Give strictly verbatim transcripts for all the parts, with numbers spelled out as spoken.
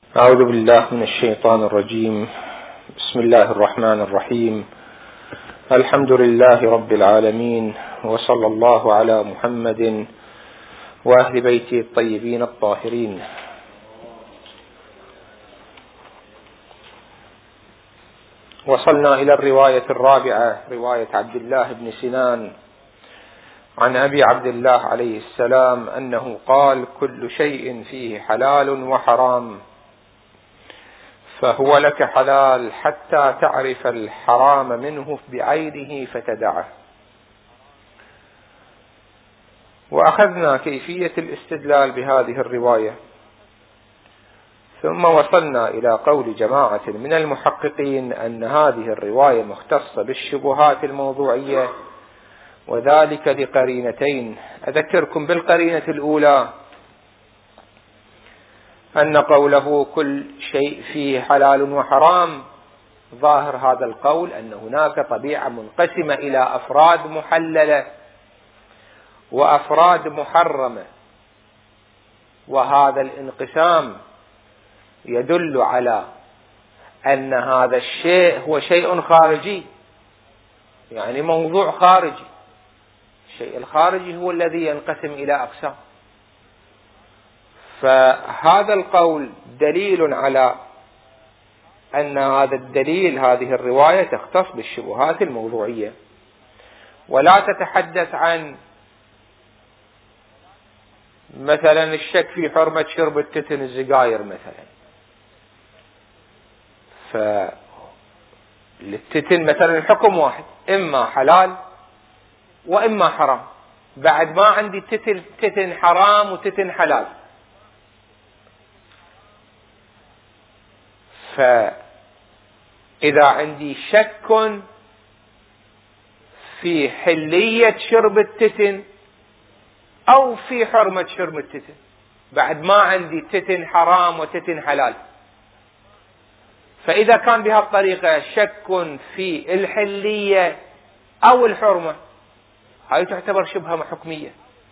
أعوذ بالله من الشيطان الرجيم. بسم الله الرحمن الرحيم. الحمد لله رب العالمين، وصلى الله على محمد وأهل بيته الطيبين الطاهرين. وصلنا إلى الرواية الرابعة، رواية عبد الله بن سنان عن أبي عبد الله عليه السلام أنه قال: كل شيء فيه حلال وحرام، فهو لك حلال حتى تعرف الحرام منه بعينه فتدعه. وأخذنا كيفية الاستدلال بهذه الرواية، ثم وصلنا إلى قول جماعة من المحققين أن هذه الرواية مختصة بالشبهات الموضوعية، وذلك لقرينتين. أذكركم بالقرينة الأولى أن قوله كل شيء فيه حلال وحرام، ظاهر هذا القول أن هناك طبيعة منقسمة إلى أفراد محللة وأفراد محرمة، وهذا الانقسام يدل على أن هذا الشيء هو شيء خارجي، يعني موضوع خارجي. الشيء الخارجي هو الذي ينقسم إلى أقسام. فهذا القول دليل على أن هذا الدليل هذه الرواية تختص بالشبهات الموضوعية، ولا تتحدث عن مثلا الشك في حرمة شرب التتن الزجاير مثلا. فالتتن مثلا الحكم واحد، إما حلال وإما حرام، بعد ما عندي تتن, تتن حرام وتتن حلال. فإذا عندي شك في حلية شرب التتن أو في حرمة شرب التتن، بعد ما عندي تتن حرام وتتن حلال، فإذا كان بهالطريقة شك في الحلية أو الحرمة، هاي تعتبر شبهة حكمية.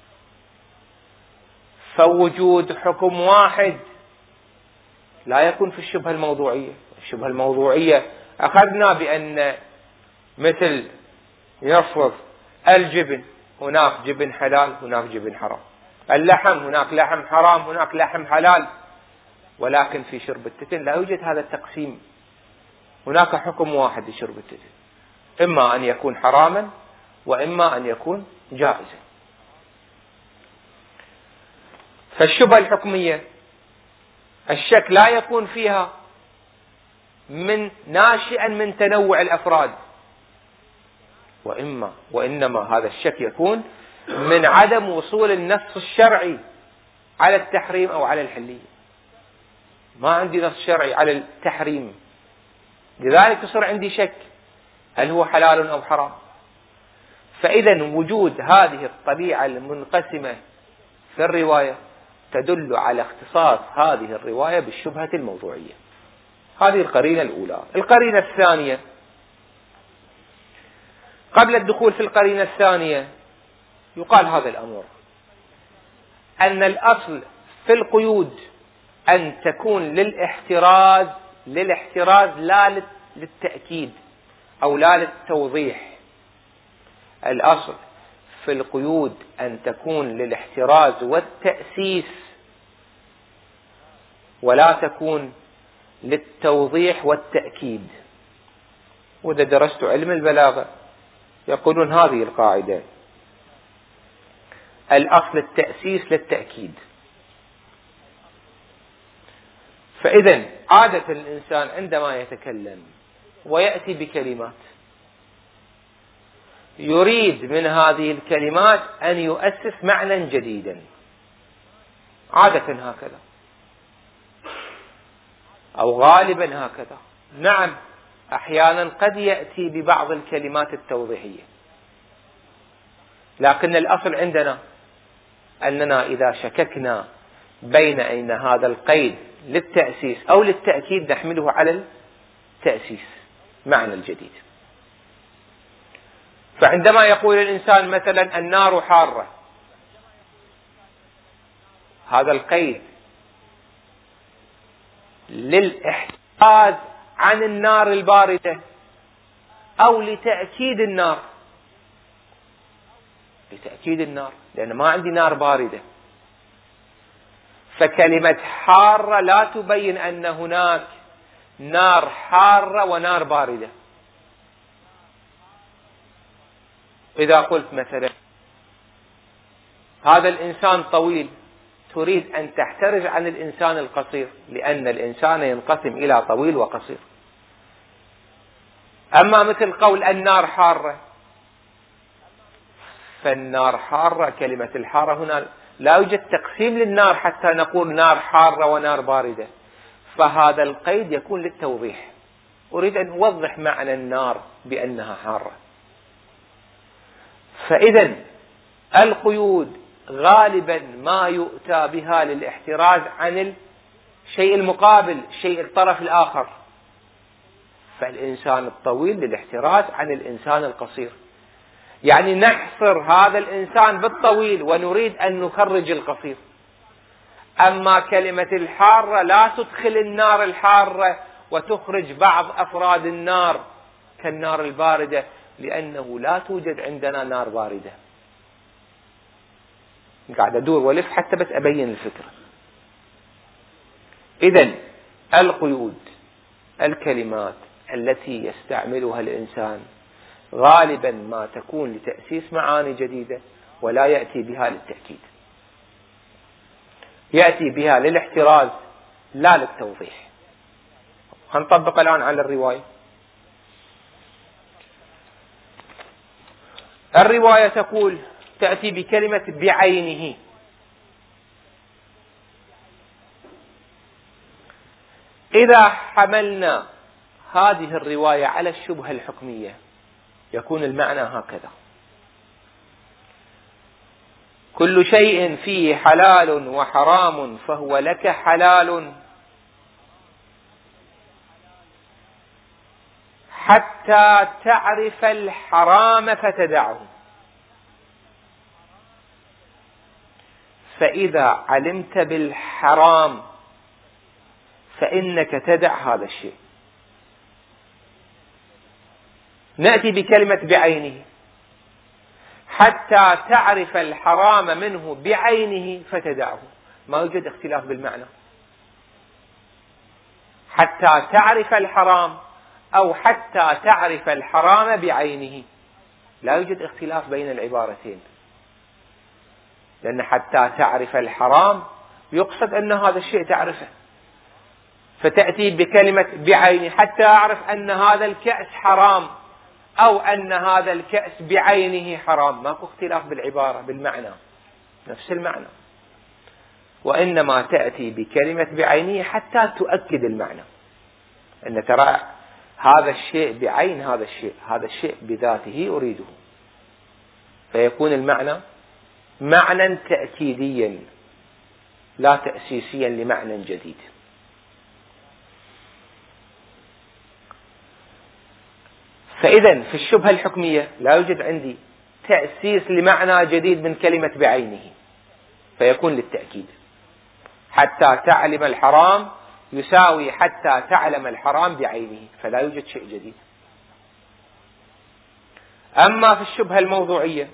فوجود حكم واحد لا يكون في الشبهة الموضوعية. الشبهة الموضوعية أخذنا بأن مثل يفرض الجبن، هناك جبن حلال هناك جبن حرام، اللحم هناك لحم حرام هناك لحم حلال، ولكن في شرب التتن لا يوجد هذا التقسيم. هناك حكم واحد لشرب التتن، إما أن يكون حراما وإما أن يكون جائزا. فالشبهة الحكمية الشك لا يكون فيها من ناشئا من تنوع الأفراد، وإما وإنما هذا الشك يكون من عدم وصول النص الشرعي على التحريم أو على الحلية. ما عندي نص شرعي على التحريم، لذلك يصير عندي شك هل هو حلال أو حرام. فإذا وجود هذه الطبيعة المنقسمة في الرواية تدل على اختصاص هذه الرواية بالشبهة الموضوعية. هذه القرينة الأولى. القرينة الثانية، قبل الدخول في القرينة الثانية يقال هذا الأمر: أن الأصل في القيود أن تكون للاحتراز للاحتراز لا للتأكيد أو لا للتوضيح. الأصل في القيود أن تكون للاحتراز والتأسيس، ولا تكون للتوضيح والتأكيد. وإذا درست علم البلاغة يقولون هذه القاعدة: الأصل التأسيس للتأكيد. فإذا عادة الإنسان عندما يتكلم ويأتي بكلمات يريد من هذه الكلمات أن يؤسس معنى جديدا، عادة هكذا أو غالبا هكذا. نعم، أحيانا قد يأتي ببعض الكلمات التوضيحية، لكن الأصل عندنا أننا إذا شككنا بين أن هذا القيد للتأسيس أو للتأكيد نحمله على التأسيس، معنى الجديد. فعندما يقول الإنسان مثلا النار حارة، هذا القيد للاحتراز عن النار الباردة أو لتأكيد النار، لتأكيد النار، لأن ما عندي نار باردة. فكلمة حارة لا تبين أن هناك نار حارة ونار باردة. إذا قلت مثلا هذا الإنسان طويل، تريد أن تحترز عن الإنسان القصير، لأن الإنسان ينقسم إلى طويل وقصير. أما مثل قول النار حارة، فالنار حارة، كلمة الحارة هنا لا يوجد تقسيم للنار حتى نقول نار حارة ونار باردة، فهذا القيد يكون للتوضيح. أريد أن أوضح معنى النار بأنها حارة. فإذا القيود غالبا ما يؤتى بها للاحتراز عن الشيء المقابل، شيء الطرف الآخر. فالإنسان الطويل للاحتراز عن الإنسان القصير، يعني نحصر هذا الإنسان بالطويل ونريد أن نخرج القصير. أما كلمة الحارة لا تدخل النار الحارة وتخرج بعض أفراد النار كالنار الباردة، لأنه لا توجد عندنا نار باردة. قاعد أدور ولف حتى بس أبين الفكرة. إذن القيود، الكلمات التي يستعملها الإنسان غالبا ما تكون لتأسيس معاني جديدة، ولا يأتي بها للتأكيد، يأتي بها للاحتراز لا للتوضيح. هنطبق الآن على الرواية. الرواية تقول، تأتي بكلمة بعينه. إذا حملنا هذه الرواية على الشبهة الحكمية يكون المعنى هكذا: كل شيء فيه حلال وحرام فهو لك حلال حتى تعرف الحرام فتدعه، فإذا علمت بالحرام فإنك تدع هذا الشيء. نأتي بكلمة بعينه، حتى تعرف الحرام منه بعينه فتدعه، ما يوجد اختلاف بالمعنى. حتى تعرف الحرام أو حتى تعرف الحرام بعينه، لا يوجد اختلاف بين العبارتين، لأن حتى تعرف الحرام يقصد أن هذا الشيء تعرفه، فتأتي بكلمة بعينه حتى أعرف أن هذا الكأس حرام أو أن هذا الكأس بعينه حرام، ماكو اختلاف بالعبارة بالمعنى، نفس المعنى. وإنما تأتي بكلمة بعينه حتى تؤكد المعنى، أن ترى هذا الشيء بعين هذا الشيء، هذا الشيء بذاته أريده، فيكون المعنى معنى تأكيديا لا تأسيسيا لمعنى جديد. فإذا في الشبهة الحكمية لا يوجد عندي تأسيس لمعنى جديد من كلمة بعينه، فيكون للتأكيد. حتى تعلم الحرام يساوي حتى تعلم الحرام بعينه، فلا يوجد شيء جديد. أما في الشبهة الموضوعية،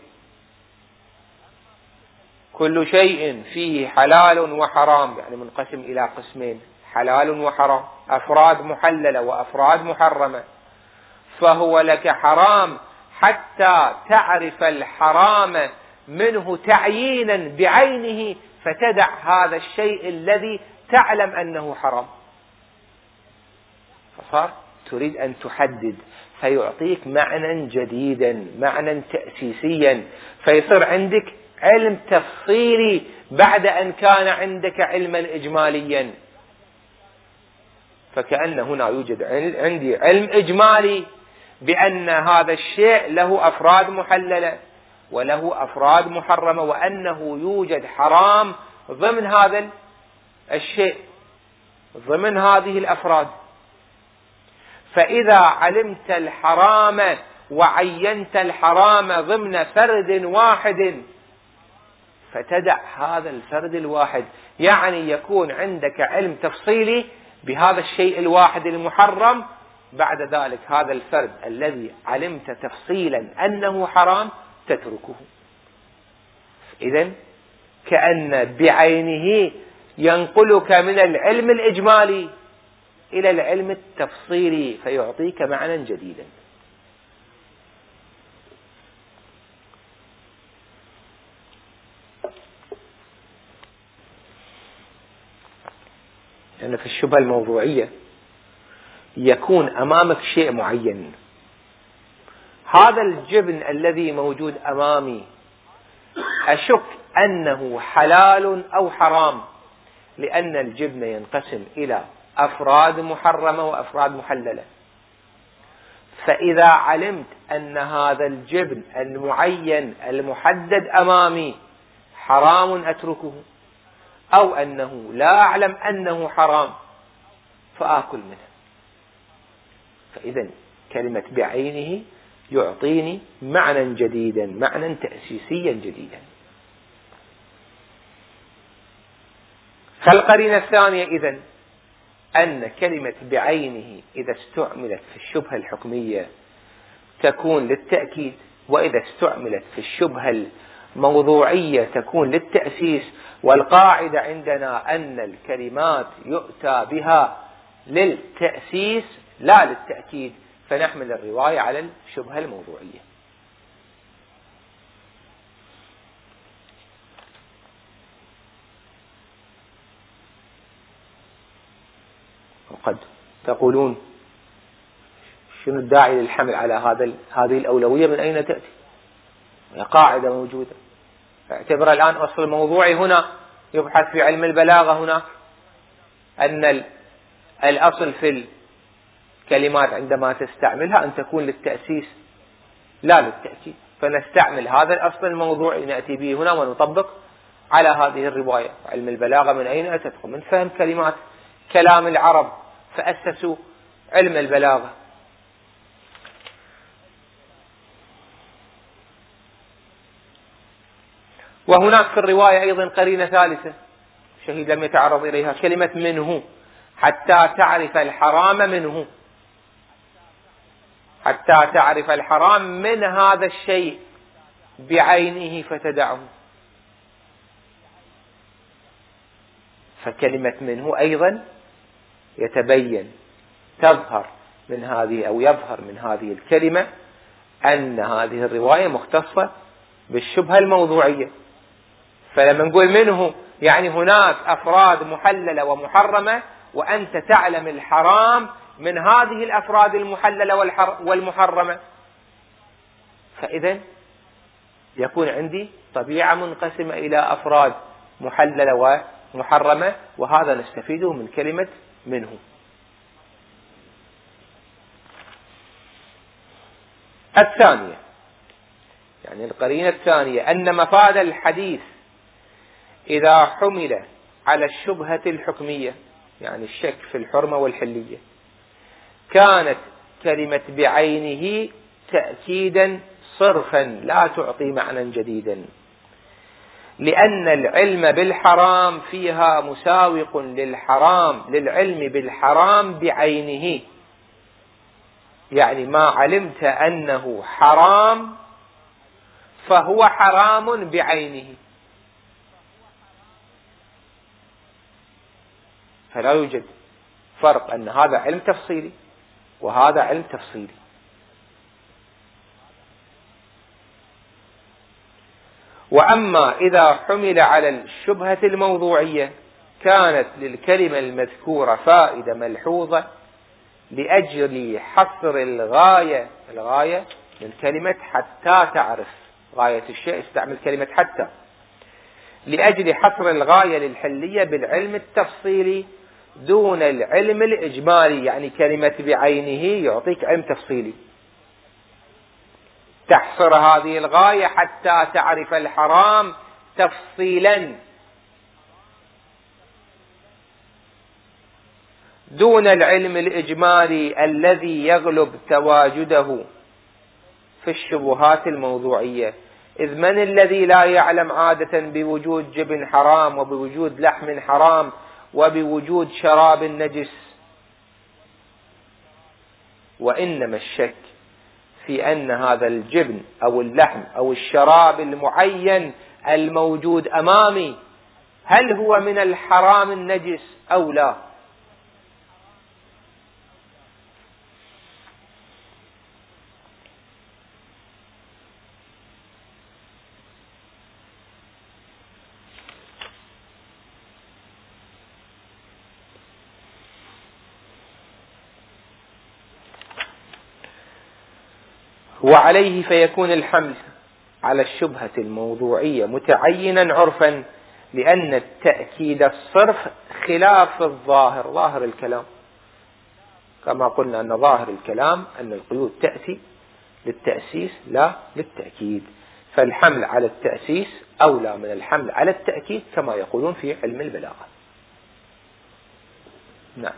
كل شيء فيه حلال وحرام، يعني منقسم إلى قسمين: حلال وحرام، أفراد محللة وأفراد محرمة، فهو لك حرام حتى تعرف الحرام منه تعيينا بعينه فتدع هذا الشيء الذي تعلم أنه حرام. فصار تريد أن تحدد، فيعطيك معنى جديدا، معنى تأسيسيا، فيصير عندك علم تفصيلي بعد أن كان عندك علما إجماليا. فكأن هنا يوجد عندي علم إجمالي بأن هذا الشيء له أفراد محللة وله أفراد محرمة، وأنه يوجد حرام ضمن هذا الشيء، ضمن هذه الأفراد. فإذا علمت الحرام وعينت الحرام ضمن فرد واحد فتدع هذا الفرد الواحد، يعني يكون عندك علم تفصيلي بهذا الشيء الواحد المحرم، بعد ذلك هذا الفرد الذي علمت تفصيلا أنه حرام تتركه. إذن كأن بعينه ينقلك من العلم الإجمالي إلى العلم التفصيلي فيعطيك معنى جديدا. لأن يعني في الشبهة الموضوعية يكون أمامك شيء معين، هذا الجبن الذي موجود أمامي أشك أنه حلال أو حرام، لأن الجبن ينقسم إلى أفراد محرمة وأفراد محللة. فإذا علمت أن هذا الجبن المعين المحدد أمامي حرام أتركه، أو أنه لا أعلم أنه حرام فآكل منه. فإذا كلمة بعينه يعطيني معنى جديدا، معنى تأسيسيا جديدا. فالقرينة الثانية إذن أن كلمة بعينه إذا استعملت في الشبهة الحكمية تكون للتأكيد، وإذا استعملت في الشبهة الموضوعية تكون للتأسيس. والقاعدة عندنا أن الكلمات يؤتى بها للتأسيس لا للتأكيد، فنحمل الرواية على الشبهة الموضوعية. وقد تقولون شنو الداعي للحمل على هذا هذه الأولوية، من أين تأتي؟ هي قاعدة موجودة. اعتبر الآن أصل الموضوعي هنا يبحث في علم البلاغة هناك أن الأصل في الكلمات عندما تستعملها أن تكون للتأسيس لا للتأكيد، فنستعمل هذا الأصل الموضوعي نأتي به هنا ونطبق على هذه الرواية. علم البلاغة من أين أتت؟ من فهم كلمات كلام العرب، فأسسوا علم البلاغة. وهناك في الرواية أيضا قرينة ثالثة شهيد لم يتعرض إليها، كلمة منه، حتى تعرف الحرام منه، حتى تعرف الحرام من هذا الشيء بعينه فتدعه. فكلمة منه أيضا يتبين تظهر من هذه أو يظهر من هذه الكلمة أن هذه الرواية مختصة بالشبهة الموضوعية. فلما نقول منه يعني هناك أفراد محللة ومحرمة، وأنت تعلم الحرام من هذه الأفراد المحللة والمحرمة، فإذا يكون عندي طبيعة منقسمة إلى أفراد محللة ومحرمة، وهذا نستفيده من كلمة منه. الثانية يعني القرينة الثانية أن مفاد الحديث إذا حمل على الشبهة الحكمية، يعني الشك في الحرمة والحلية، كانت كلمة بعينه تأكيدا صرفا لا تعطي معنى جديدا، لأن العلم بالحرام فيها مساوق للحرام للعلم بالحرام بعينه. يعني ما علمت أنه حرام فهو حرام بعينه، فلا يوجد فرق أن هذا علم تفصيلي وهذا علم تفصيلي. وأما إذا حمل على الشبهة الموضوعية كانت للكلمة المذكورة فائدة ملحوظة لأجل حصر الغاية، الغاية من كلمة حتى تعرف غاية الشيء، استعمل كلمة حتى، لأجل حصر الغاية للحلية بالعلم التفصيلي دون العلم الإجمالي. يعني كلمة بعينه يعطيك علم تفصيلي، تحصر هذه الغاية حتى تعرف الحرام تفصيلا دون العلم الإجمالي الذي يغلب تواجده في الشبهات الموضوعية. إذ من الذي لا يعلم عادة بوجود جبن حرام وبوجود لحم حرام وبوجود شراب نجس وإنما الشك في أن هذا الجبن أو اللحم أو الشراب المعين الموجود أمامي هل هو من الحرام النجس أو لا. وعليه فيكون الحمل على الشبهة الموضوعية متعينا عرفا، لأن التأكيد الصرف خلاف الظاهر، ظاهر الكلام كما قلنا أن ظاهر الكلام أن القيود تأتي للتأسيس لا للتأكيد، فالحمل على التأسيس أولى من الحمل على التأكيد كما يقولون في علم البلاغة. نعم.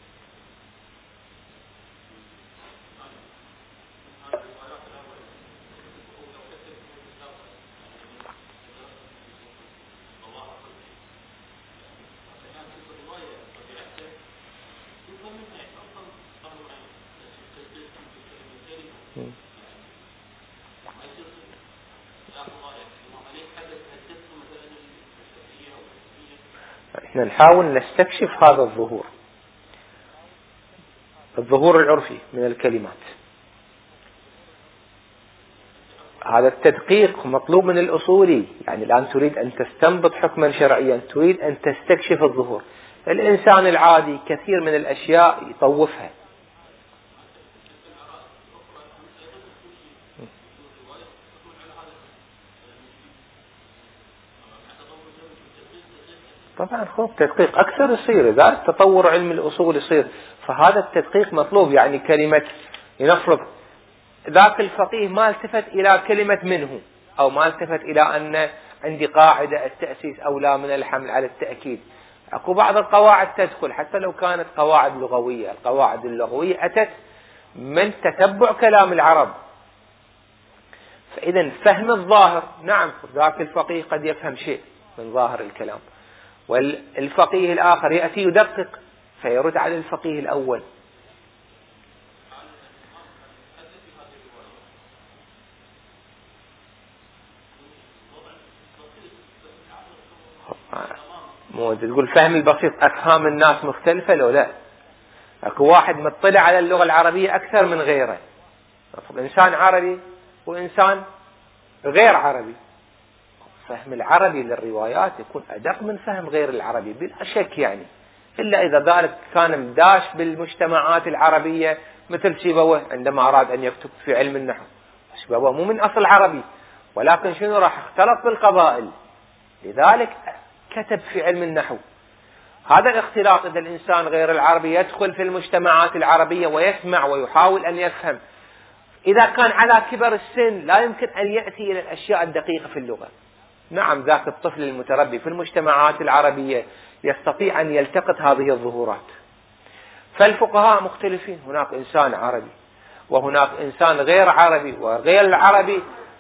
احنا نحاول نستكشف هذا الظهور، الظهور العرفي من الكلمات. هذا التدقيق مطلوب من الأصولي، يعني الآن تريد أن تستنبط حكما شرعيا، تريد أن تستكشف الظهور. الإنسان العادي كثير من الأشياء يطوفها. طبعا خب تدقيق أكثر يصير، إذا التطور علم الأصول يصير، فهذا التدقيق مطلوب. يعني كلمة لنفرض ذاك الفقيه ما التفت إلى كلمة منه، أو ما التفت إلى أن عندي قاعدة التأسيس أولى من الحمل على التأكيد. أكو بعض القواعد تدخل حتى لو كانت قواعد لغوية، القواعد اللغوية أتت من تتبع كلام العرب. فإذا فهم الظاهر، نعم ذاك الفقيه قد يفهم شيء من ظاهر الكلام، والفقيه الآخر يأتي يدقق فيرد على الفقيه الأول. مو تقول فهم البسيط أفهام الناس مختلفة لو لا، أكو واحد مطلع على اللغة العربية أكثر من غيره، إنسان عربي وإنسان غير عربي، فهم العربي للروايات يكون أدق من فهم غير العربي بلا شك، يعني إلا إذا ذلك كان مداش بالمجتمعات العربية مثل سيبويه عندما أراد أن يكتب في علم النحو. سيبويه مو من أصل عربي، ولكن شنو راح اختلط بالقبائل لذلك كتب في علم النحو. هذا الاختلاط إذا الإنسان غير العربي يدخل في المجتمعات العربية ويسمع ويحاول أن يفهم، إذا كان على كبر السن لا يمكن أن يأتي إلى الأشياء الدقيقة في اللغة. نعم ذاك الطفل المتربي في المجتمعات العربية يستطيع أن يلتقط هذه الظهورات. فالفقهاء مختلفين، هناك إنسان عربي وهناك إنسان غير عربي، وغير العربي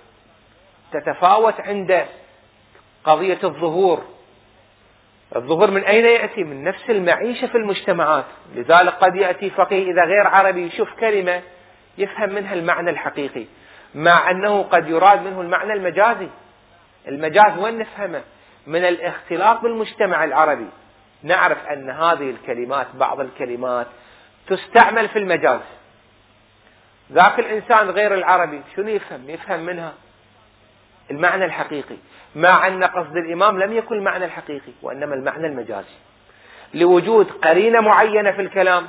تتفاوت عنده قضية الظهور. الظهور من أين يأتي؟ من نفس المعيشة في المجتمعات. لذلك قد يأتي فقيه إذا غير عربي يشوف كلمة يفهم منها المعنى الحقيقي، مع أنه قد يراد منه المعنى المجازي. المجاز وين نفهمه؟ من الاختلاط بالمجتمع العربي. نعرف أن هذه الكلمات بعض الكلمات تستعمل في المجاز. ذاك الإنسان غير العربي شنو يفهم؟ يفهم منها المعنى الحقيقي، مع أن قصد الإمام لم يكن المعنى الحقيقي وإنما المعنى المجازي، لوجود قرينة معينة في الكلام،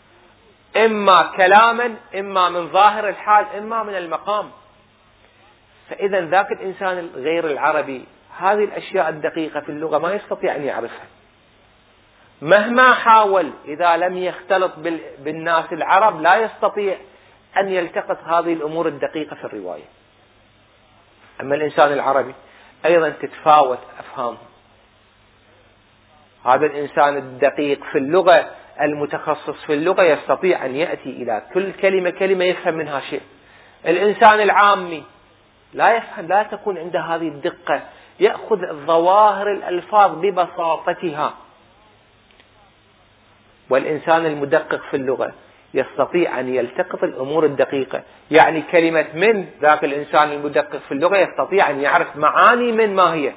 إما كلاما إما من ظاهر الحال إما من المقام. فإذا ذاك الإنسان غير العربي هذه الأشياء الدقيقة في اللغة ما يستطيع أن يعرفها مهما حاول، إذا لم يختلط بالناس العرب لا يستطيع أن يلتقط هذه الأمور الدقيقة في الرواية. أما الإنسان العربي أيضا تتفاوت أفهامه. هذا الإنسان الدقيق في اللغة المتخصص في اللغة يستطيع أن يأتي إلى كل كلمة كلمة يفهم منها شيء. الإنسان العامي لا يفهم، لا تكون عنده هذه الدقة، يأخذ ظواهر الألفاظ ببساطتها. والإنسان المدقق في اللغة يستطيع أن يلتقط الأمور الدقيقة. يعني كلمة من، ذاك الإنسان المدقق في اللغة يستطيع أن يعرف معاني من ما هي.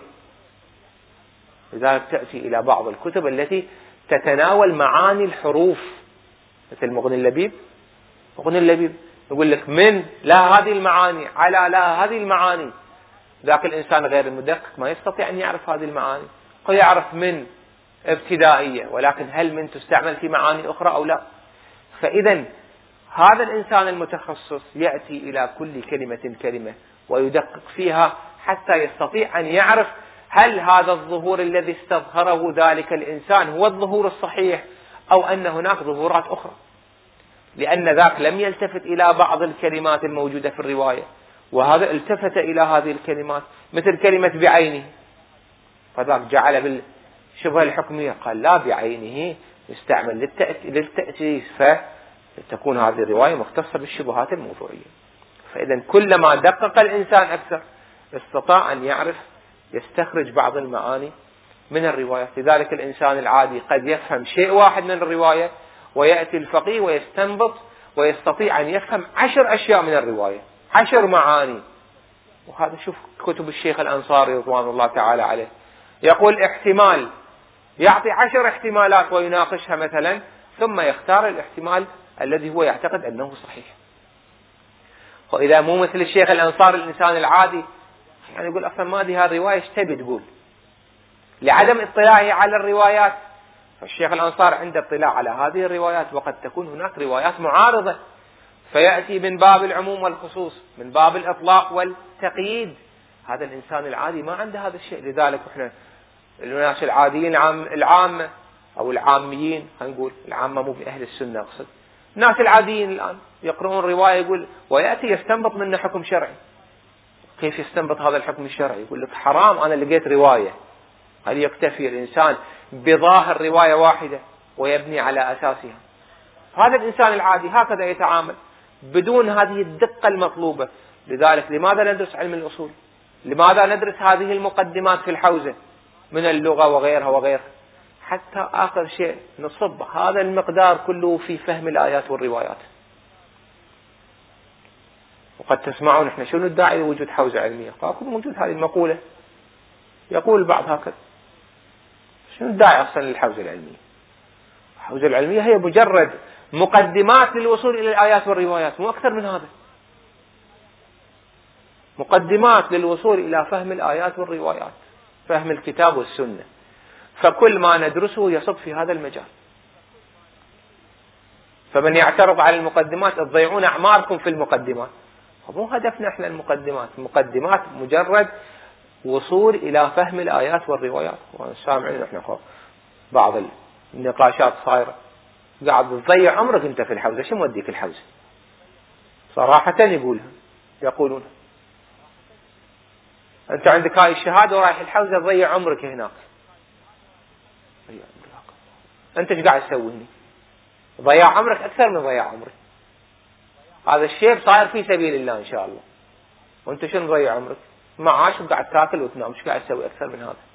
لذلك تأتي إلى بعض الكتب التي تتناول معاني الحروف، مثل مغني اللبيب. مغني اللبيب يقول لك من لا هذه المعاني، على لا هذه المعاني. ذاك الإنسان غير المدقق ما يستطيع أن يعرف هذه المعاني. قد يعرف من ابتدائية، ولكن هل من تستعمل في معاني أخرى أو لا؟ فإذا هذا الإنسان المتخصص يأتي إلى كل كلمة كلمة ويدقق فيها حتى يستطيع أن يعرف هل هذا الظهور الذي استظهره ذلك الإنسان هو الظهور الصحيح أو أن هناك ظهورات أخرى، لأن ذاك لم يلتفت إلى بعض الكلمات الموجودة في الرواية، وهذا التفت إلى هذه الكلمات، مثل كلمة بعينه، فذاك جعل بالشبهة الحكمية، قال لا بعينه يستعمل للتأسيس، فتكون هذه الرواية مختصة بالشبهات الموضوعية. فإذا كلما دقق الإنسان أكثر استطاع أن يعرف يستخرج بعض المعاني من الرواية. لذلك الإنسان العادي قد يفهم شيء واحد من الرواية، ويأتي الفقيه ويستنبط ويستطيع أن يفهم عشر أشياء من الرواية، عشر معاني. وهذا شوف كتب الشيخ الأنصاري رضوان الله تعالى عليه، يقول احتمال، يعطي عشر احتمالات ويناقشها مثلا، ثم يختار الاحتمال الذي هو يعتقد أنه صحيح. وإذا مو مثل الشيخ الأنصاري الإنسان العادي يعني يقول أصلا ما دي هالرواية ايش تبي تقول، لعدم اطلاعه على الروايات. فالشيخ الأنصار عنده اطلاع على هذه الروايات، وقد تكون هناك روايات معارضة، فيأتي من باب العموم والخصوص، من باب الإطلاق والتقييد. هذا الإنسان العادي ما عنده هذا الشيء. لذلك احنا الناس العاديين العامة أو العاميين، خلينا نقول العامة مو بأهل السنة أقصد، الناس العاديين الآن يقرؤون رواية يقول ويأتي يستنبط منه حكم شرعي. كيف يستنبط هذا الحكم الشرعي؟ يقول لك حرام أنا لقيت رواية. هل يكتفي الإنسان بظاهر رواية واحدة ويبني على أساسها؟ هذا الإنسان العادي هكذا يتعامل بدون هذه الدقة المطلوبة. لذلك لماذا ندرس علم الأصول؟ لماذا ندرس هذه المقدمات في الحوزة من اللغة وغيرها وغيرها؟ حتى آخر شيء نصب هذا المقدار كله في فهم الآيات والروايات. وقد تسمعون احنا شنو الداعي لوجود حوزة علمية؟ فأكون موجود هذه المقولة، يقول البعض هكذا، شنو الداعي أصلا للحوزة العلمية؟ الحوزة العلمية هي مجرد مقدمات للوصول إلى الآيات والروايات، مو أكثر من هذا. مقدمات للوصول إلى فهم الآيات والروايات، فهم الكتاب والسنة. فكل ما ندرسه يصب في هذا المجال. فمن يعترض على المقدمات تضيعون أعماركم في المقدمات. مو هدفنا احنا المقدمات، المقدمات مجرد وصول إلى فهم الآيات والروايات. وسامعين احنا خو بعض النقاشات صايرة، قاعد تضيع عمرك انت في الحوزة، شو موديك الحوزة؟ صراحة يقولها يقولون انت عندك هاي الشهادة ورايح الحوزة تضيع عمرك هناك. انت ايش قاعد تسوي هنا؟ ضياع عمرك اكثر من ضياع عمرك. هذا الشيء صاير في سبيل الله ان شاء الله، وانت شنو ضيع عمرك؟ معاش وقاعد تاكل وتنام، ايش قاعد تسوي اكثر من هذا؟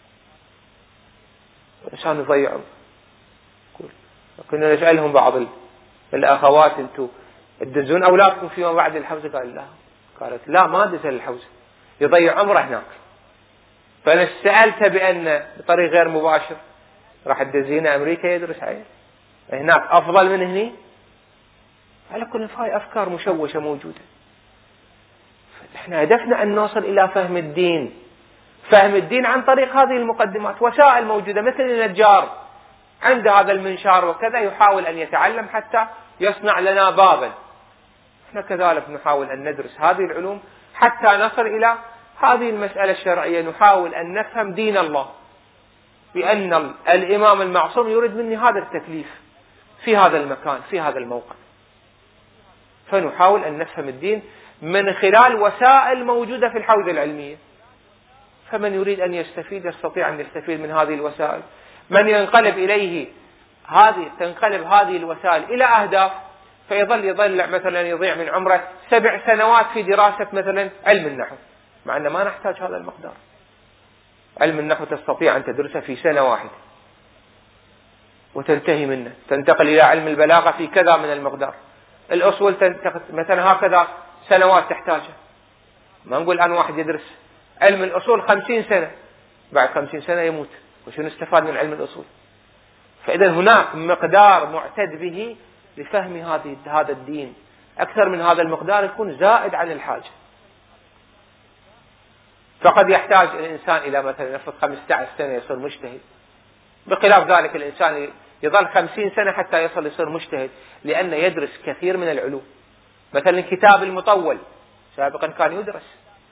عشان يضيع عمرك. كنا نسألهم بعض الاخوات انتم تدزون اولادكم فيما بعد الحوزة؟ قال لا. قالت لا ما دز الحوزة، يضيع عمره هناك. فانا سألتها بان بطريق غير مباشر راح تدزينا امريكا يدرس عين هناك افضل من هني؟ على كل هاي افكار مشوشة موجودة. احنا هدفنا ان نوصل الى فهم الدين، فهم الدين عن طريق هذه المقدمات. وسائل موجودة مثل النجار عند هذا المنشار وكذا يحاول ان يتعلم حتى يصنع لنا بابا. احنا كذلك نحاول ان ندرس هذه العلوم حتى نصل الى هذه المسألة الشرعية، نحاول ان نفهم دين الله، بأن الإمام المعصوم يريد مني هذا التكليف في هذا المكان في هذا الموقع. فنحاول أن نفهم الدين من خلال وسائل موجودة في الحوزة العلمية. فمن يريد أن يستفيد يستطيع أن يستفيد من هذه الوسائل. من ينقلب إليه هذه تنقلب هذه الوسائل إلى أهداف، فيظل يضلع مثلا يضيع من عمره سبع سنوات في دراسة مثلا علم النحو، مع أن ما نحتاج هذا المقدار. علم النحو تستطيع أن تدرسه في سنة واحدة، وتنتهي منه، تنتقل إلى علم البلاغة في كذا من المقدار. الأصول مثلا هكذا سنوات تحتاجها. ما نقول الآن واحد يدرس علم الأصول خمسين سنة، بعد خمسين سنة يموت، وشنو استفاد من علم الأصول؟ فإذا هناك مقدار معتد به لفهم هذه هذا الدين، أكثر من هذا المقدار يكون زائد عن الحاجة. فقد يحتاج الإنسان إلى مثلا نفرض خمسة عشر سنة يصير مجتهد، بخلاف ذلك الإنسان يظل خمسين سنة حتى يصل يصير مجتهد، لأنه يدرس كثير من العلوم. مثلا الكتاب المطول سابقا كان يدرس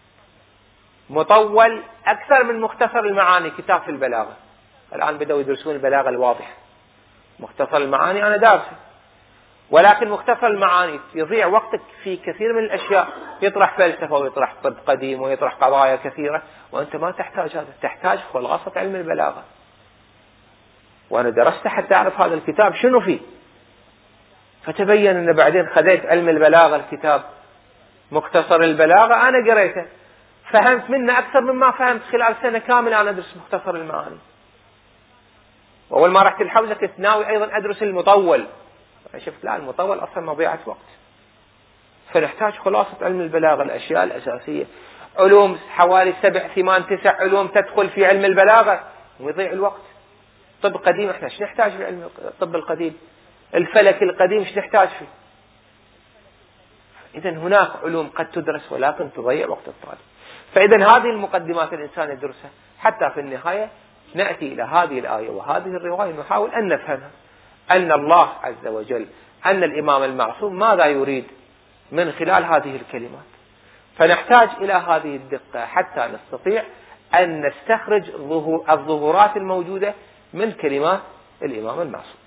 مطول أكثر من مختصر المعاني، كتاب في البلاغة. الآن بدأوا يدرسون البلاغة الواضحة. مختصر المعاني أنا دارسه، ولكن مختصر المعاني يضيع وقتك في كثير من الأشياء، يطرح فلسفة ويطرح طب قديم ويطرح قضايا كثيرة، وأنت ما تحتاج هذا، تحتاج خلاصة علم البلاغة. وأنا درست حتى أعرف هذا الكتاب شنو فيه، فتبين أن بعدين خذيت علم البلاغة الكتاب مختصر البلاغة أنا قريته، فهمت منه أكثر مما فهمت خلال سنة كاملة أنا أدرس مختصر المعاني. وأول ما رحت الحوزة كنت ناوي أيضا أدرس المطول، شفت لا المطول أصلا مضيعة وقت. فنحتاج خلاصة علم البلاغة، الأشياء الأساسية، علوم حوالي سبع ثمان تسع علوم تدخل في علم البلاغة ويضيع الوقت. طب قديم احنا ايش نحتاج في علم الطب القديم؟ الفلك القديم ايش نحتاج فيه؟ إذا هناك علوم قد تدرس ولكن تضيع وقت الطالب. فإذا هذه المقدمات الإنسان يدرسها حتى في النهاية نأتي إلى هذه الآية وهذه الرواية نحاول أن نفهمها، أن الله عز وجل، أن الإمام المعصوم ماذا يريد من خلال هذه الكلمات. فنحتاج إلى هذه الدقة حتى نستطيع أن نستخرج الظهورات الموجودة من كلمات الإمام المعصوم.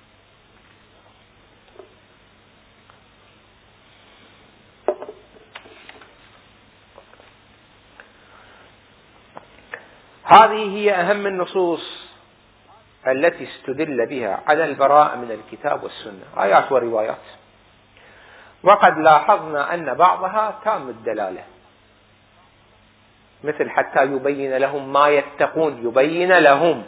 هذه هي أهم النصوص التي استدل بها على البراءة من الكتاب والسنة، آيات وروايات. وقد لاحظنا أن بعضها تام الدلالة، مثل حتى يبين لهم ما يتقون، يبين لهم،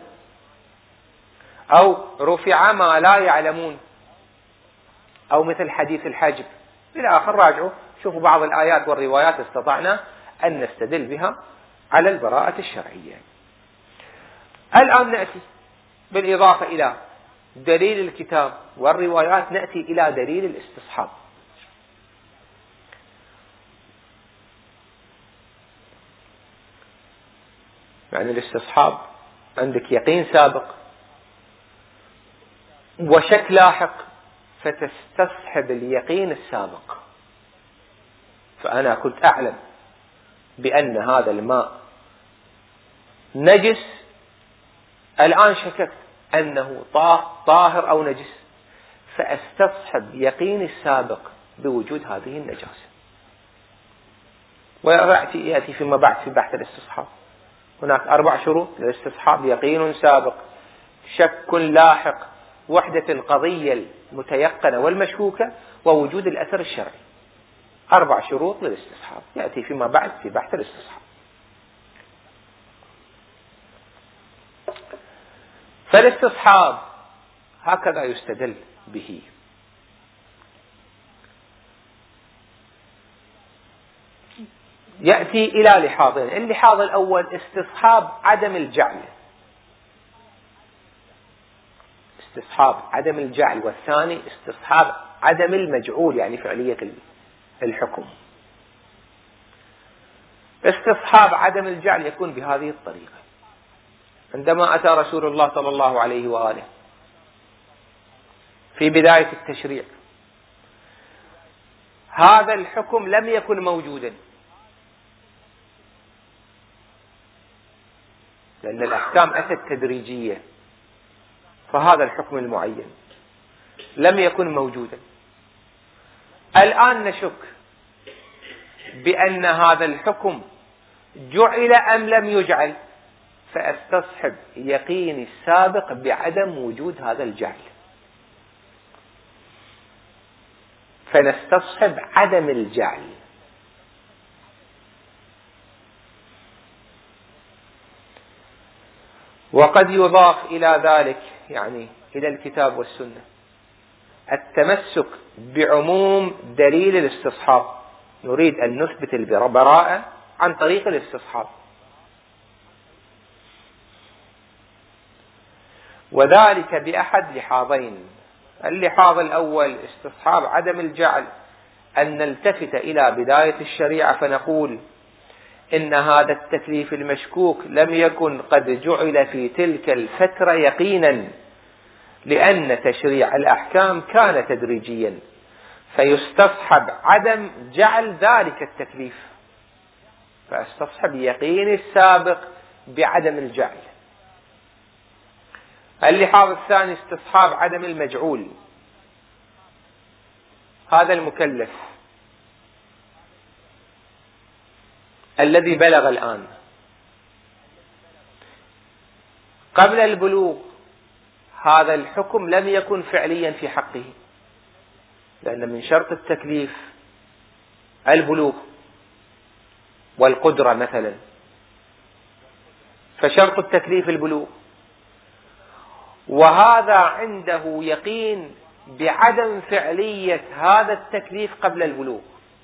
أو رفع ما لا يعلمون، أو مثل حديث الحجب إلى آخر. راجعوا شوفوا بعض الآيات والروايات استطعنا أن نستدل بها على البراءة الشرعية. الآن نأتي بالإضافة إلى دليل الكتاب والروايات نأتي إلى دليل الاستصحاب. يعني الاستصحاب عندك يقين سابق وشك لاحق، فتستصحب اليقين السابق. فأنا كنت أعلم بأن هذا الماء نجس، الآن شككت أنه طاهر أو نجس، فأستصحب يقيني السابق بوجود هذه النجاسة. ويأتي فيما بعد في بحث الاستصحاب هناك أربع شروط للاستصحاب: يقين سابق، شك لاحق، وحدة القضية المتيقنة والمشكوكة، ووجود الأثر الشرعي. أربع شروط للاستصحاب يأتي فيما بعد في بحث الاستصحاب. فالاستصحاب هكذا يستدل به. يأتي إلى لحاظين: اللحاظ الأول استصحاب عدم الجعل، استصحاب عدم الجعل، والثاني استصحاب عدم المجعول، يعني فعلية الحكم. استصحاب عدم الجعل يكون بهذه الطريقة: عندما أتى رسول الله صلى الله عليه وآله في بداية التشريع، هذا الحكم لم يكن موجودا، لأن الأحكام أتت تدريجية، فهذا الحكم المعين لم يكن موجودا. الآن نشك بأن هذا الحكم جعل أم لم يجعل، فأستصحب يقيني السابق بعدم وجود هذا الجعل، فنستصحب عدم الجعل. وقد يضاف إلى ذلك يعني إلى الكتاب والسنة التمسك بعموم دليل الاستصحاب. نريد أن نثبت البراءة عن طريق الاستصحاب، وذلك بأحد لحاظين. اللحاظ الأول استصحاب عدم الجعل، أن نلتفت إلى بداية الشريعة فنقول إن هذا التكليف المشكوك لم يكن قد جعل في تلك الفترة يقينا، لأن تشريع الأحكام كان تدريجيا، فيستصحب عدم جعل ذلك التكليف، فاستصحب يقين السابق بعدم الجعل. اللحاظ الثاني استصحاب عدم المجعول. هذا المكلف الذي بلغ الآن قبل البلوغ، هذا الحكم لم يكن فعليا في حقه، لأن من شرط التكليف البلوغ والقدرة مثلا، فشرط التكليف البلوغ، وهذا عنده يقين بعدم فعلية هذا التكليف قبل البلوغ.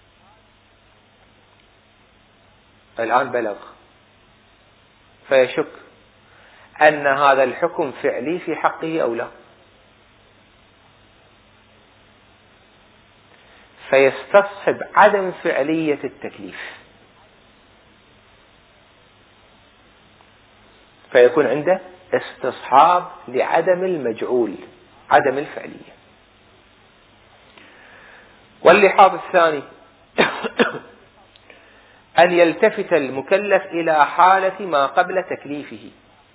الآن بلغ، فيشك أن هذا الحكم فعلي في حقه أو لا، فيستصحب عدم فعلية التكليف، فيكون عنده استصحاب لعدم المجعول، عدم الفعلية. واللحاظ الثاني أن يلتفت المكلف إلى حالة ما قبل تكليفه،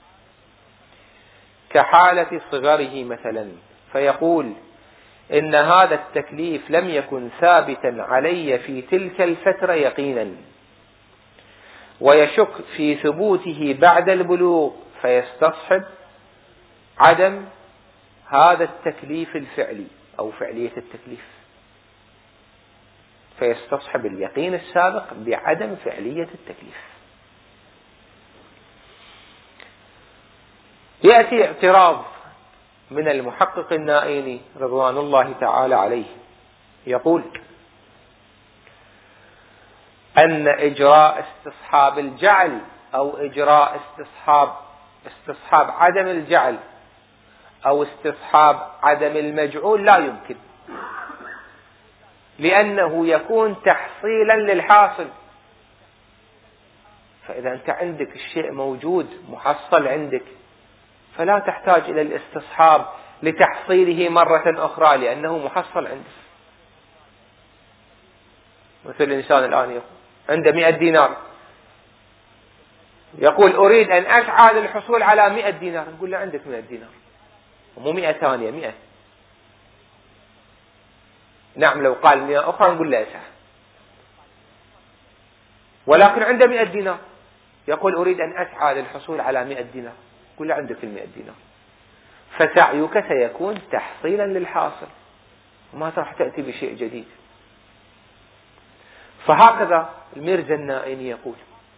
كحالة صغره مثلا، فيقول إن هذا التكليف لم يكن ثابتا علي في تلك الفترة يقينا، ويشك في ثبوته بعد البلوغ، فيستصحب عدم هذا التكليف الفعلي أو فعلية التكليف، فيستصحب اليقين السابق بعدم فعلية التكليف. يأتي اعتراض من المحقق النائيني رضوان الله تعالى عليه، يقول أن إجراء استصحاب الجعل أو إجراء استصحاب استصحاب عدم الجعل أو استصحاب عدم المجعول لا يمكن، لأنه يكون تحصيلا للحاصل. فإذا أنت عندك الشيء موجود محصل عندك، فلا تحتاج إلى الاستصحاب لتحصيله مرة أخرى، لأنه محصل عندك. مثل الإنسان الآن يقول عنده مئة دينار، يقول أريد أن أسعى للحصول على مئة دينار، نقول له عندك مئة دينار، ومو مئة ثانية، مئة. نعم، لو قال مئة أخرى نقول له أسعى، ولكن عنده مئة دينار، يقول أريد أن أسعى للحصول على مئة دينار، نقول له عندك المئة دينار. فسعيك سيكون تحصيلا للحاصل، وما راح تأتي بشيء جديد. فهكذا الميرزا النائيني يقول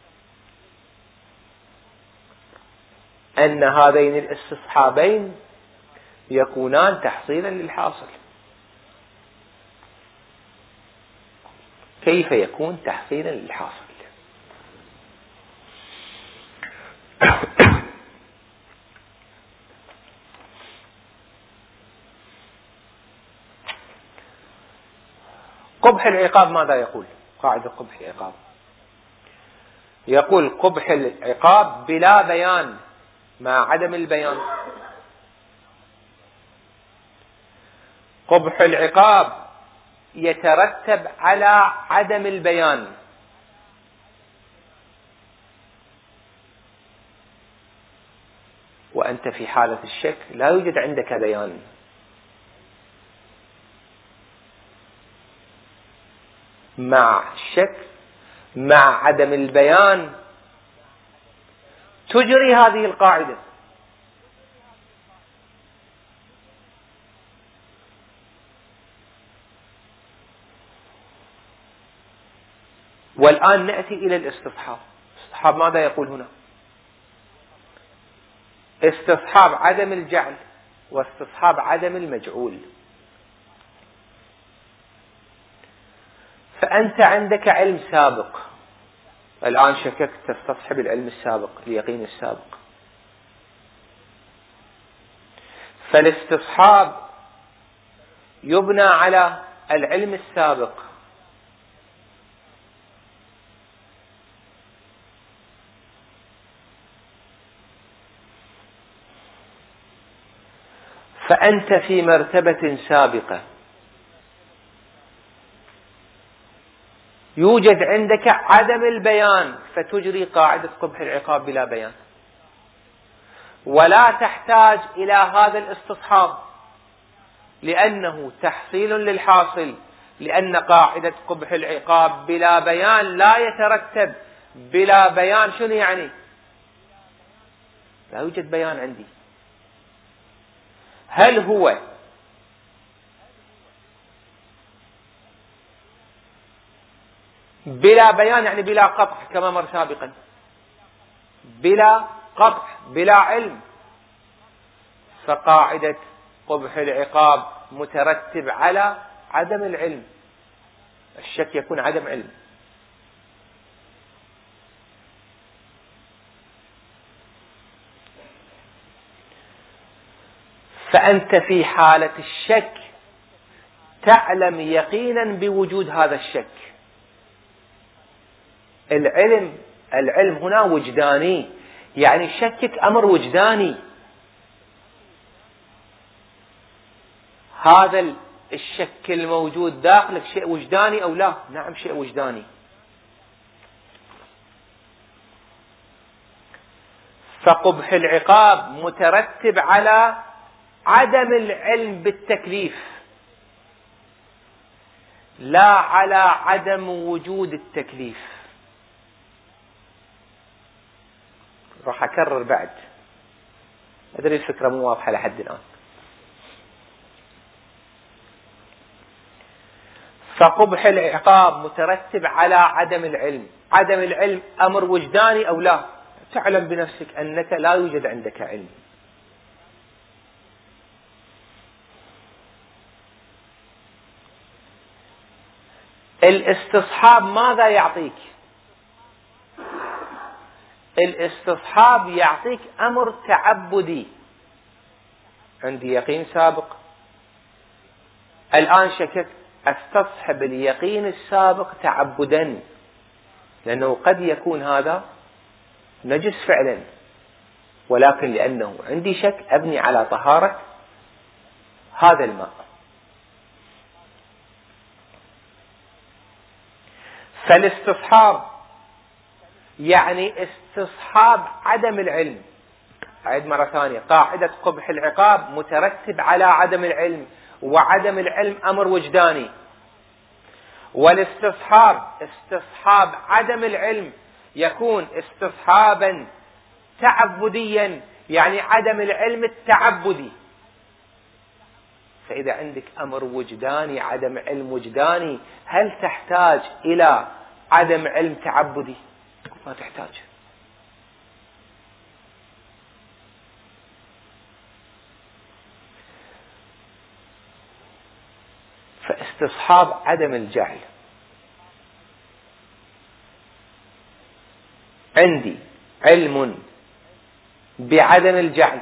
أن هذين الاستصحابين يكونان تحصيلا للحاصل. كيف يكون تحصيلا للحاصل؟ قبح العقاب ماذا يقول؟ قاعدة قبح العقاب يقول قبح العقاب بلا بيان مع عدم البيان. قبح العقاب يترتب على عدم البيان، وأنت في حالة الشك لا يوجد عندك بيان. مع الشك مع عدم البيان تجري هذه القاعدة. والآن نأتي إلى الاستصحاب. الاستصحاب ماذا يقول هنا؟ استصحاب عدم الجعل واستصحاب عدم المجعول. فأنت عندك علم سابق، الآن شككت، تستصحب العلم السابق، اليقين السابق. فالاستصحاب يبنى على العلم السابق. فأنت في مرتبة سابقة، يوجد عندك عدم البيان، فتجري قاعدة قبح العقاب بلا بيان، ولا تحتاج إلى هذا الاستصحاب لأنه تحصيل للحاصل، لأن قاعدة قبح العقاب بلا بيان لا يترتب. بلا بيان شنو يعني؟ لا يوجد بيان عندي. هل هو بلا بيان يعني بلا قطع كما مر سابقا، بلا قطع بلا علم، فقاعدة قبح العقاب مترتب على عدم العلم، الشك يكون عدم علم. فأنت في حالة الشك تعلم يقينا بوجود هذا الشك. العلم العلم هنا وجداني، يعني شكك أمر وجداني. هذا الشك الموجود داخلك شيء وجداني أو لا؟ نعم شيء وجداني. فقبح العقاب مترتب على عدم العلم بالتكليف، لا على عدم وجود التكليف. راح أكرر بعد، أدري الفكرة مو واضحة لحد الآن. فقبح العقاب مترتب على عدم العلم. عدم العلم أمر وجداني أو لا؟ تعلم بنفسك أنك لا يوجد عندك علم. الاستصحاب ماذا يعطيك؟ الاستصحاب يعطيك أمر تعبدي. عندي يقين سابق، الآن شككت، استصحب اليقين السابق تعبدا، لأنه قد يكون هذا نجس فعلا، ولكن لأنه عندي شك أبني على طهارة هذا الماء. فالاستصحاب يعني استصحاب عدم العلم. أعيد مرة ثانية، قاعدة قبح العقاب مترتب على عدم العلم، وعدم العلم أمر وجداني. والاستصحاب استصحاب عدم العلم يكون استصحابا تعبديا، يعني عدم العلم التعبدي. فإذا عندك أمر وجداني عدم علم وجداني، هل تحتاج إلى عدم علم تعبدي؟ ما تحتاج. فاستصحاب عدم الجهل، عندي علم بعدم الجهل،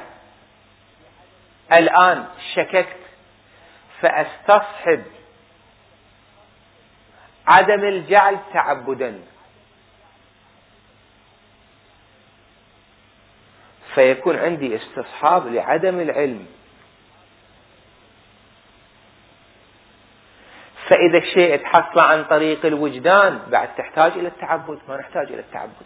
الآن شككت، فاستصحب عدم الجهل تعبدا، فيكون عندي استصحاب لعدم العلم. فإذا الشيء تحصل عن طريق الوجدان بعد تحتاج إلى التعبد، ما نحتاج إلى التعبد.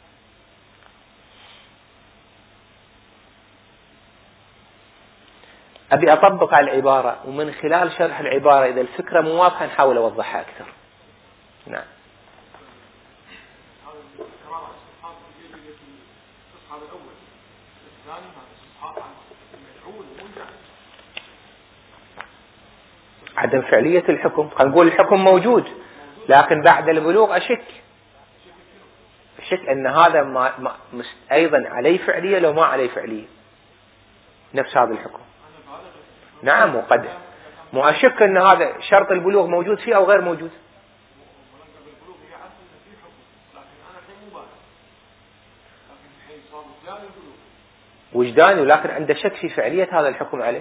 أبي أطبق على العبارة، ومن خلال شرح العبارة إذا الفكرة مو واضحة نحاول أوضحها أكثر. نعم. عدم فعلية الحكم، خلينا نقول الحكم موجود لكن بعد البلوغ أشك أشك أن هذا ما ما أيضا عليه فعلية لو ما عليه فعلية. نفس هذا الحكم. نعم، وقد مو أشك أن هذا شرط البلوغ موجود فيه أو غير موجود. وجداني، ولكن عنده شك في فعلية هذا الحكم عليه.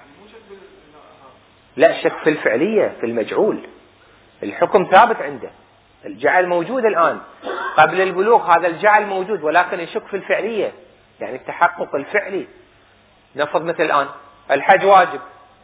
لا، شك في الفعلية، في المجعول. الحكم ثابت عنده، الجعل موجود الآن. قبل البلوغ هذا الجعل موجود، ولكن يشك في الفعلية، يعني التحقق الفعلي. نفرض مثل الآن الحج واجب،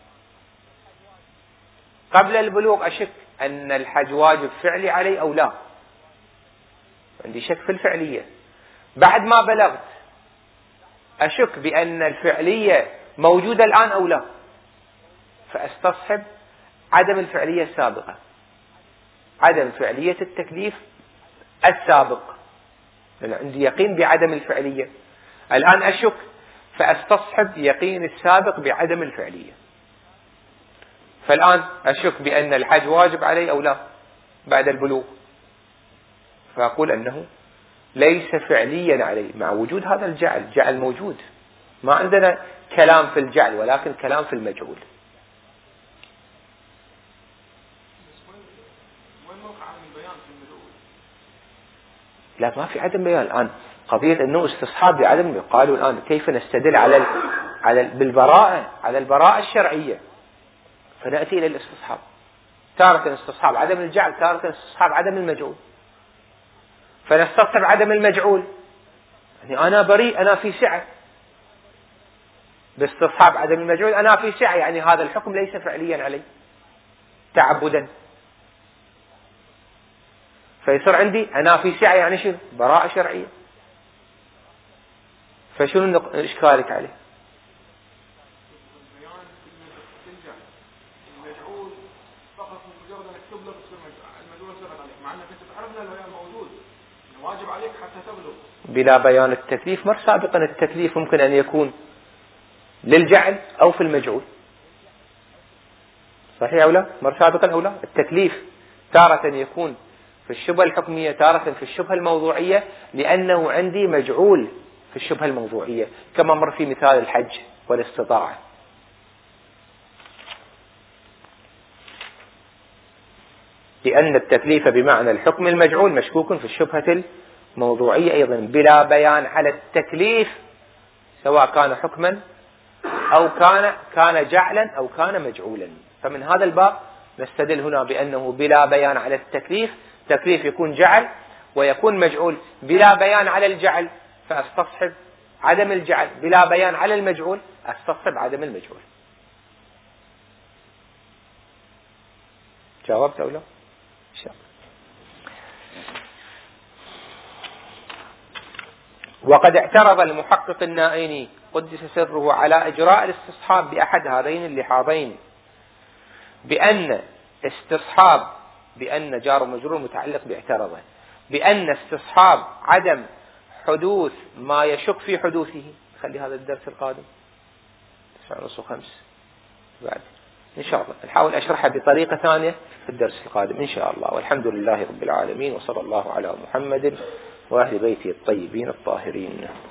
قبل البلوغ أشك أن الحج واجب فعلي علي أو لا، عندي شك في الفعلية. بعد ما بلغت أشك بأن الفعلية موجودة الآن أو لا، فأستصحب عدم الفعلية السابقة، عدم فعلية التكليف السابق، لأن عندي يقين بعدم الفعلية. الآن أشك، فأستصحب يقين السابق بعدم الفعلية. فالآن أشك بأن الحج واجب علي أو لا بعد البلوغ، فأقول أنه ليس فعليا علي مع وجود هذا الجعل. جعل موجود، ما عندنا كلام في الجعل ولكن كلام في المجعول. لا، ما في عدم بيان الآن. قضية أنه استصحاب بعدم، قالوا الآن كيف نستدل على ال... على ال... بالبراءة، على البراءة الشرعية، فنأتي إلى الاستصحاب. تارة استصحاب عدم الجعل، تارة استصحاب عدم المجعول. فنستصحب عدم المجعول، يعني أنا بريء، أنا في سعة. باستصحاب عدم المجعول أنا في سعة، يعني هذا الحكم ليس فعليا علي تعبدا. فيصير عندي أنا في سعة، يعني شنو؟ براءة شرعية. فشنو إشكالك عليه؟ بلا بيان التكليف مر سابقا. التكليف ممكن أن يكون للجعل أو في المجعول، صحيح أو لا؟ مر سابقا أو لا؟ التكليف تارة يكون في الشبهة الحكمية، تارة في الشبهة الموضوعية، لأنه عندي مجعول في الشبهة الموضوعية، كما مر في مثال الحج والاستطاعة. لأن التكليف بمعنى الحكم المجعول مشكوك في الشبهة الموضوعية أيضا، بلا بيان على التكليف سواء كان حكما أو كان كان جعلا أو كان مجعولا. فمن هذا الباب نستدل هنا بأنه بلا بيان على التكليف، تكليف يكون جعل ويكون مجعول. بلا بيان على الجعل فأستصحب عدم الجعل، بلا بيان على المجعول أستصحب عدم المجعول. جاوبت أو لا؟ وقد اعترض المحقق النائيني قدس سره على إجراء الاستصحاب بأحد هذين اللحاظين، بأن استصحاب، بأن جار ومجرور متعلق باعترضه، بأن استصحاب عدم حدوث ما يشك في حدوثه. خلي هذا الدرس القادم تسعة ونص وخمس بعد إن شاء الله، نحاول أشرحها بطريقة ثانية في الدرس القادم إن شاء الله. والحمد لله رب العالمين، وصلى الله على محمد وأهل بيته الطيبين الطاهرين.